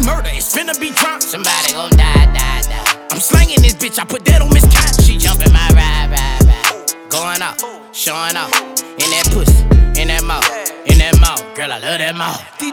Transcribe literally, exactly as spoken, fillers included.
murder, it's finna be drunk. Somebody gon' die, die, die. I'm slanging this bitch, I put that on Miss Cat. She jumpin' my ride, ride, ride. Going up, showing off. In that pussy, in that mouth, in that mouth. Girl, I love that mouth.